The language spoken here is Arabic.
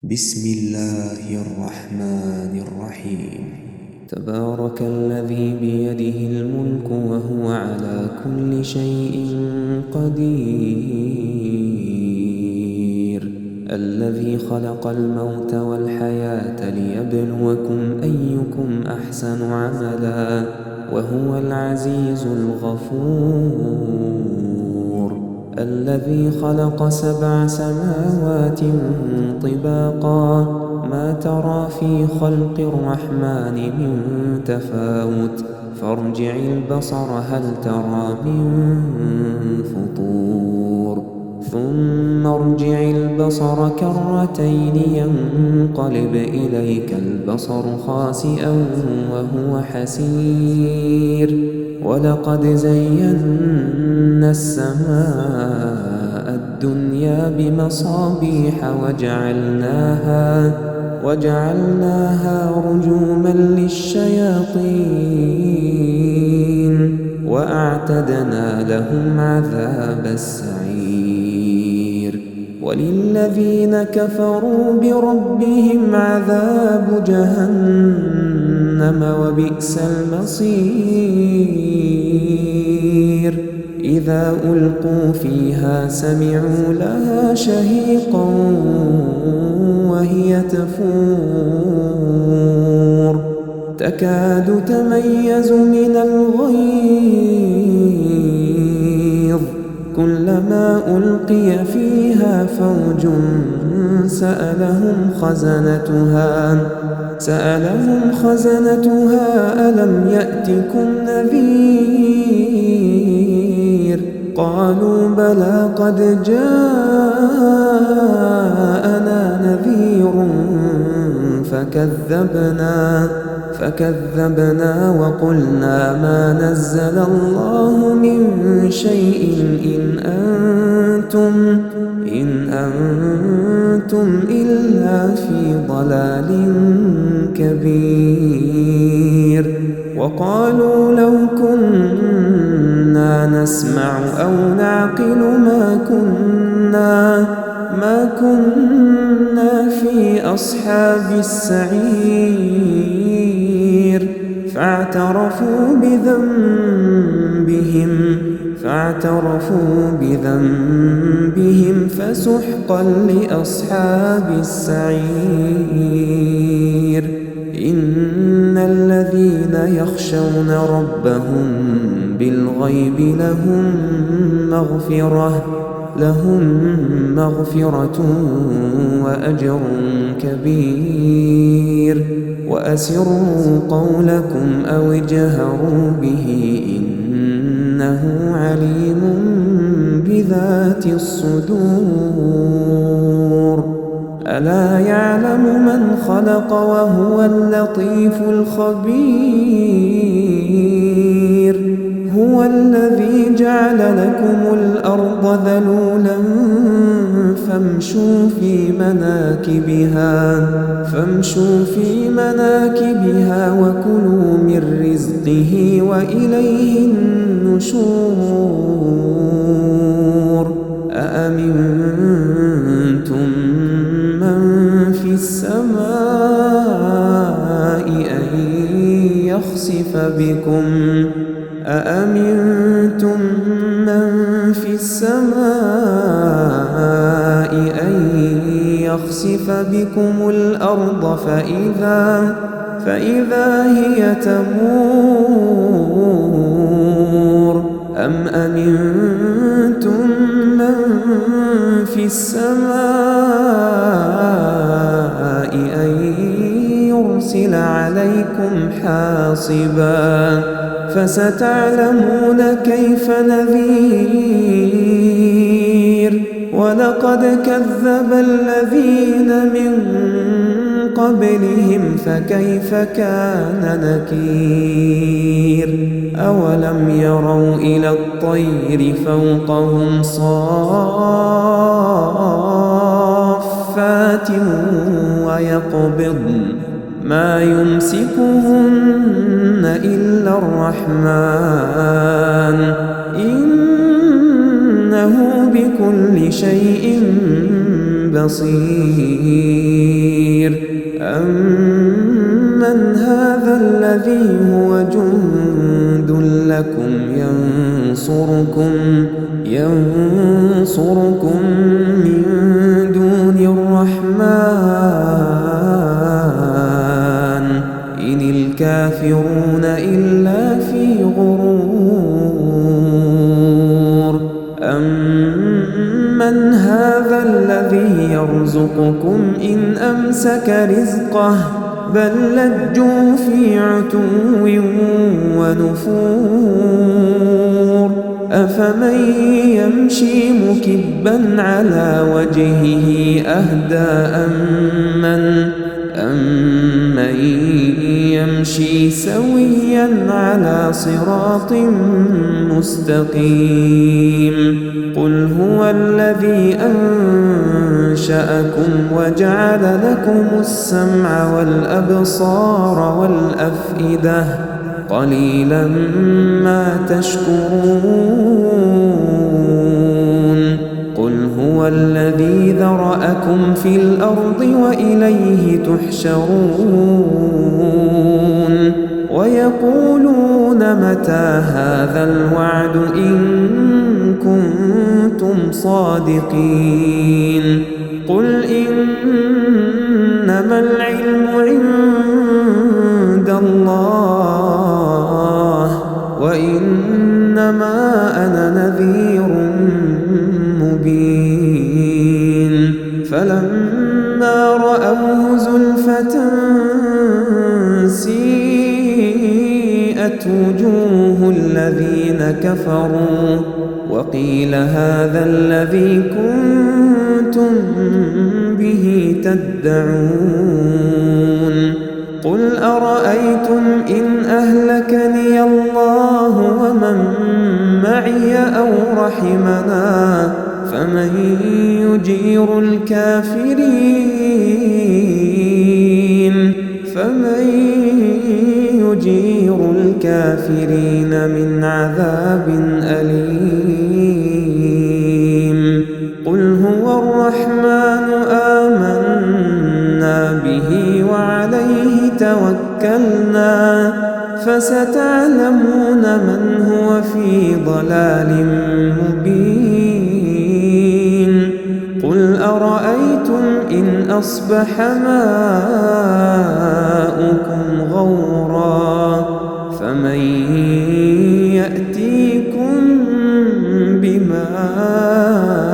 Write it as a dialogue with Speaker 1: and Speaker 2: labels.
Speaker 1: بسم الله الرحمن الرحيم.
Speaker 2: تبارك الذي بيده الملك وهو على كل شيء قدير، الذي خلق الموت والحياة ليبلوكم أيكم أحسن عملا، وهو العزيز الغفور، الذي خلق 7 سماوات طباقا، ما ترى في خلق الرحمن من تفاوت، فارجع البصر هل ترى من فطور، ثم ارجع البصر كرتين ينقلب إليك البصر خاسئا وهو حسير، ولقد زينا السماء الدنيا بمصابيح وجعلناها رجوما للشياطين، وأعتدنا لهم عذاب السعير، وللذين كفروا بربهم عذاب جهنم وبئس المصير، إذا ألقوا فيها سمعوا لها شهيقا وهي تفور، تكاد تميز من الغيظ، كلما ألقي فيها فوج سألهم خزنتها ألم يأتكم نذير، قالوا بلى قد جاءنا نذير فكذبنا وقلنا ما نزل الله من شيء إن أنتم إلا في ضلال كبير، وقالوا لو كنا نسمع أو نعقل ما كنا في أصحاب السعير، فاعترفوا بذنبهم فسحقا لأصحاب السعير، إن الذين يخشون ربهم بالغيب لهم مغفرة وأجر كبير، وأسروا قولكم أو اجهروا به إنه عليم بذات الصدور، ألا يعلم من خلق وهو اللطيف الخبير، هو الذي جعل لكم الأرض ذلولا فامشوا في مناكبها وكلوا من رزقه وإليه النشور، أأمنتم من في السماء أن يخسف بكم الأرض فإذا هي تمور، أم أمنتم من في السماء أن يرسل عليكم حاصبا، فستعلمون كيف نذير، ولقد كذب الذين من قبلهم فكيف كان نكير، أولم يروا إلى الطير فوقهم صافات ويقبضن ما يمسكهن إلا الرحمن، إنه بكل شيء بصير. الذي هو جند لكم ينصركم من دون الرحمن إن الكافرون إلا في غرور أمن هذا الذي يرزقكم إن أمسك رزقه بل لجوا في عتو ونفور أفمن يمشي مكبا على وجهه أهدى أمن يمشي سويا على صراط مستقيم قل هو الذي أنشأكم وجعل لكم السمع والأبصار والأفئدة قليلا ما تشكرون قل هو الذي ذرأكم في الأرض وإليه تحشرون ويقولون متى هذا الوعد إن كنتم صادقين قل إنما العلم عند الله وإنما أنا نذير مبين فلما رأوه زلفة سيئت وجوه الذين كفروا وقيل هذا الذي كنتم به تدعون قل أرأيتم إن أهلكني الله ومن معي أو رحمنا فمن يجير الكافرين من عذاب أليم قل هو الرحمن آمنا به وعليه توكلنا فستعلمون من هو في ضلال مبين قل أرأيتم إن أصبح ماؤكم غورا فمن يأتيكم بماء